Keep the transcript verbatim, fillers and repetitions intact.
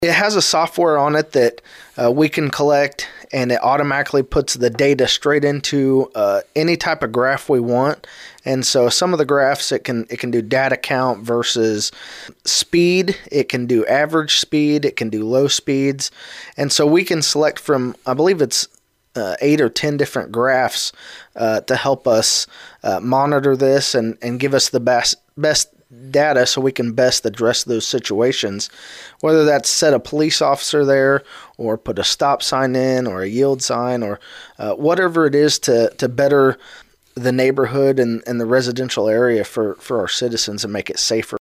It has a software on it that uh, we can collect, and it automatically puts the data straight into uh, any type of graph we want. And so some of the graphs, it can it can do data count versus speed. It can do average speed. It can do low speeds. And so we can select from, I believe it's uh, eight or ten different graphs uh, to help us uh, monitor this and, and give us the best best data so we can best address those situations, whether that's set a police officer there or put a stop sign in or a yield sign or uh, whatever it is to, to better the neighborhood and, and the residential area for, for our citizens and make it safer.